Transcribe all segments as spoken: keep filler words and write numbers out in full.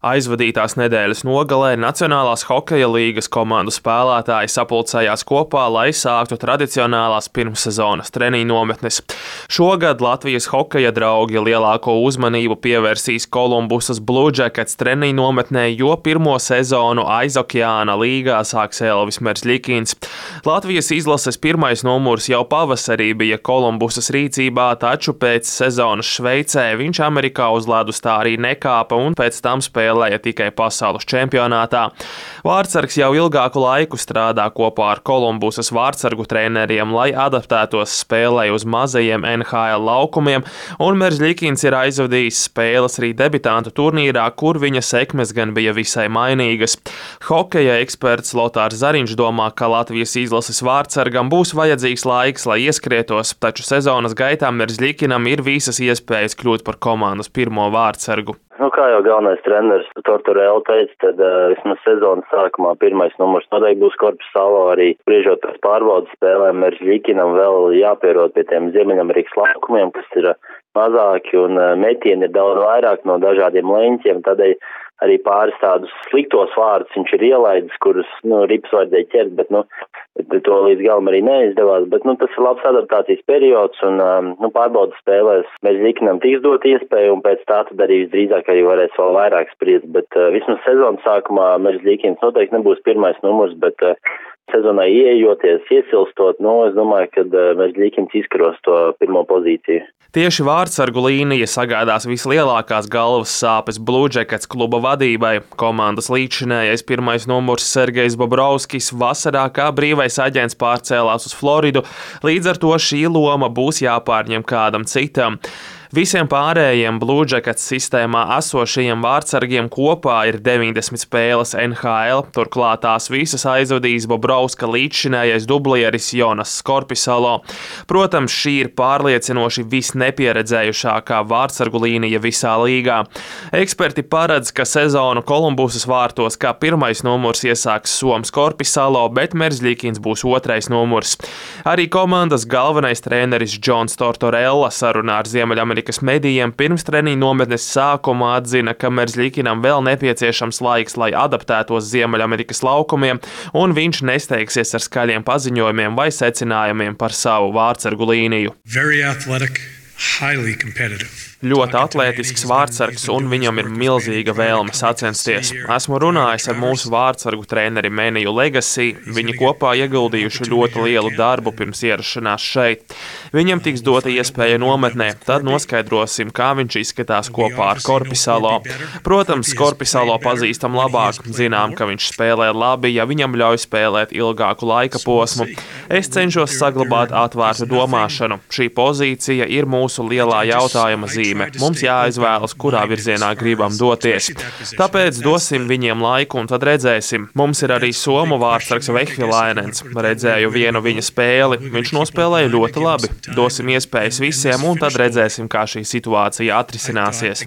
Aizvadītās nedēļas nogalē Nacionālās hokeja līgas komandu spēlētāji sapulcējās kopā, lai sāktu tradicionālās pirmssezonas treniņu nometnes. Šogad Latvijas hokeja draugi lielāko uzmanību pievērsīs Kolumbusas Blue Jackets treniņu nometnē, jo pirmo sezonu aizokeāna līgā sāks Elvis Merzlikins. Latvijas izlases pirmais numurs jau pavasarī bija Kolumbusas rīcībā, taču pēc sezonas Šveicē viņš Amerikā uz ledus tā arī nekāpa un pēc tam spēlēja tikai pasaules čempionātā. Vārtsargs jau ilgāku laiku strādā kopā ar Kolumbusas vārtsargu treneriem, lai adaptētos spēlei uz mazajiem N H L laukumiem, un Merzlikins ir aizvadījis spēles arī debitantu turnīrā, kur viņa sekmes gan bija visai mainīgas. Hokeja eksperts Lotārs Zariņš domā, ka Latvijas izlases vārtsargam būs vajadzīgs laiks, lai ieskrietos, taču sezonas gaitā Merzlikinam ir visas iespējas kļūt par komandas pirmo vārtsargu. Nu, kā jau galvenais treneris Tortorella teica, tad uh, vismaz sezonas sākumā pirmais numurs noteikti būs Korpisalo, arī spriežot pēc pārbaudas spēlēm, Merzlikinam vēl jāpierod pie tiem Ziemeļamerikas laukumiem, kas ir mazāki un uh, metieni ir daudz vairāk no dažādiem leņķiem, tādēļ arī pāris tādus sliktos vārdus viņš ir ielaidis, kurus, nu, rips vajadzēja ķert, bet, nu, to līdz galam arī neizdevās, bet, nu, tas ir labs adaptācijas periods un, um, nu, pārbaudas spēlēs Merzlikinam tiks dot iespēju un pēc tā tad arī visdrīzāk arī varēs vēl vairāk spriest, bet uh, vismaz sezonas sākumā Merzlikins noteikti nebūs pirmais numurs, bet uh, sezonai ieejoties, iesilstot, nu, es domāju, ka uh, Merzlikins izkaros to pirmo pozīciju. Tieši vārtsargu līnija sagādās vislielākās galvas sāpes Blue Jackets kluba vadībai. Komandas līdzšinējais pirmais numurs Sergejs Bobrovskis vasarā kā brīvais aģents pārcēlās uz Floridu, līdz ar to šī loma būs jāpārņem kādam citam. Visiem pārējiem Blue Jackets sistēmā esošajiem vārtsargiem kopā ir deviņdesmit spēles N H L, turklāt tās visas aizvadījis Bobrovska līdzšinējais dublieris Jonas Korpisalo. Protams, šī ir pārliecinoši visnepieredzējušākā vārtsargu līnija visā līgā. Eksperti paredz, ka sezonu Kolumbusas vārtos kā pirmais numurs iesāks Soms Korpisalo, bet Merzlikins būs otrais numurs. Arī komandas galvenais treneris Džons Tortorella sarunā ar Ziemeļamerikas medijiem pirms treniņu nometnes sākuma atzina, ka Merzlikinam vēl nepieciešams laiks, lai adaptētos Ziemeļamerikas laukumiem, un viņš nesteigsies ar skaļiem paziņojumiem vai secinājumiem par savu vārtsargu līniju. Very athletic, highly competitive. Ļoti atlētisks vārtsargs un viņam ir milzīga vēlme sacensties. Esmu runājis ar mūsu vārtsargu treneri Meniju Legacy, viņi kopā ieguldījuši ļoti lielu darbu pirms ierašanās šeit. Viņam tiks dota iespēja nometnē, tad noskaidrosim, kā viņš izskatās kopā ar Korpisalo. Protams, Korpisalo pazīstam labāk, zinām, ka viņš spēlē labi, ja viņam ļauj spēlēt ilgāku laika posmu. Es cenšos saglabāt atvērtu domāšanu. Šī pozīcija ir mūsu lielā jautājuma zīme. Mums jāizvēlas, kurā virzienā gribam doties. Tāpēc dosim viņiem laiku un tad redzēsim. Mums ir arī somu vārtsargs Vehvilainens. Redzēju vienu viņa spēli. Viņš nospēlēja ļoti labi. Dosim iespējas visiem un tad redzēsim, kā šī situācija atrisināsies.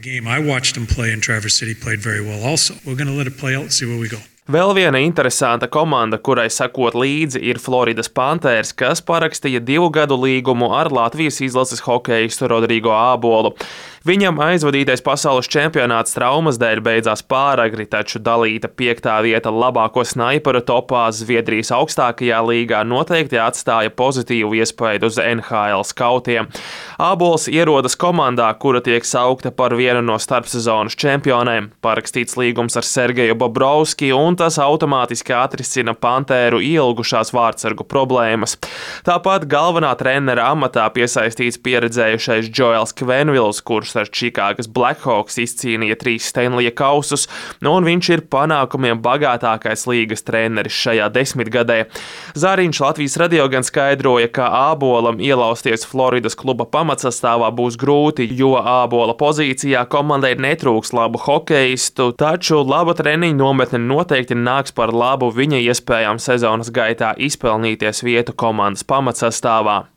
Vēl viena interesanta komanda, kurai sakot līdzi, ir Floridas Panthers, kas parakstīja divu gadu līgumu ar Latvijas izlases hokeistu Rodrigo Ābolu. Viņam aizvadītais pasaules čempionāts traumas dēļ beidzās pāragri, taču dalīta piektā vieta labāko snaiperu topā Zviedrijas augstākajā līgā noteikti atstāja pozitīvu iespaidu uz N H L skautiem. Ābols ierodas komandā, kura tiek saukta par vienu no starpsezonas čempionēm. Parakstīts līgums ar Sergeju Bobrovski, un tas automātiski atrisina Pantēru ielgušās vārtsargu problēmas. Tāpat galvenā trenera amatā piesaistīts pieredzējušais Joels Kvenvils, kurš ar Čikāgas Blackhawks izcīnīja trīs Stanleya kausus, un viņš ir panākumiem bagātākais līgas treneris šajā desmitgadē. Zariņš Latvijas radio gan skaidroja, ka Ābolam ielausties Floridas kluba pamatsastāvā būs grūti, jo Ābola pozīcijā komandai netrūks labu hokeistu, taču laba treniņu nometne noteikti nāks par labu viņa iespējām sezonas gaitā izpelnīties vietu komandas pamatsastāvā.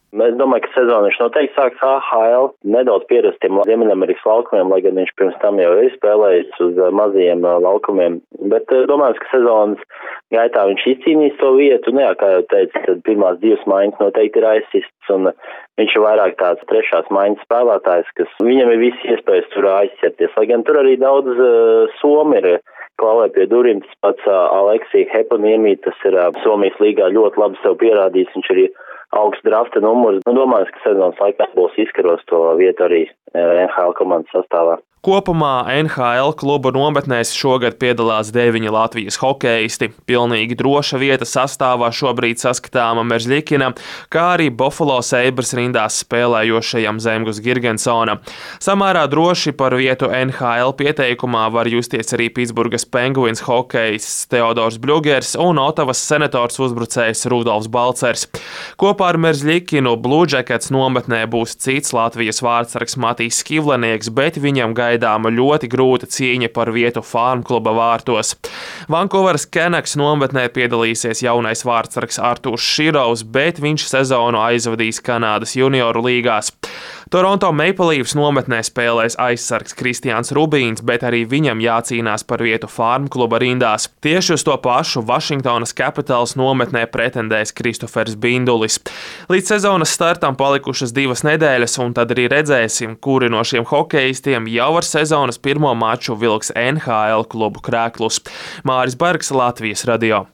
Es domāju, ka sezonu viņš noteikti sāks A H L, nedaudz pierast tiem Ziemeļamerikas laukumiem, lai gan viņš pirms tam jau ir spēlējis uz mazajiem laukumiem. Bet domājams, ka sezonas gaitā viņš izcīnīs to vietu. Nu jā, kā jau teicu, tad pirmās divas maiņas noteikti ir aizsists, un viņš ir vairāk tāds trešās maiņas spēlētājs, kas viņam ir visi iespējas tur aizķerties. Lai gan tur arī daudz uh, somi ir klauvē pie durvīm, tas pats uh, Aleksija Heponiemi, tas ir uh, Somijas līgā ļoti labi sev pierādījis, viņš arī augsts drafta numurs. Nu, domāju, ka sezonas laikā būs izkaros to vietu arī N H L komandas sastāvā. Kopumā N H L klubu nometnēs šogad piedalās deviņi Latvijas hokeisti. Pilnīgi droša vieta sastāvā šobrīd saskatāma Merzļikina, kā arī Buffalo Sabres rindās spēlējošajam Zemgus Girgensona. Samērā droši par vietu N H L pieteikumā var justies arī Pitsburgas Penguins hokeists Teodors Bļugers un Otavas Senators uzbrucējs Rudolfs Balcers. Kopā ar Merzļikinu Blue Jackets nometnē būs cits Latvijas vārdsargs Matīs Skivlenieks, bet viņam gaidāma ļoti grūta cīņa par vietu Farm kluba vārtos. Vankūveras Canucks nometnē piedalīsies jaunais vārdsargs Artūrs Širovs, bet viņš sezonu aizvadīs Kanādas junioru līgās. Toronto Maple Leafs nometnē spēlēs aizsargs Kristiāns Rubīns, bet arī viņam jācīnās par vietu Farm kluba rindās. Tieši uz to pašu Vašingtonas Capitals nometnē pretendēs Kristofers Bindulis. Līdz sezonas startam palikušas divas nedēļas, un tad arī redzēsim, kuri no šiem hokeistiem jau ar sezonas pirmo maču vilks N H L klubu krēklus. Māris Bergs, Latvijas radio.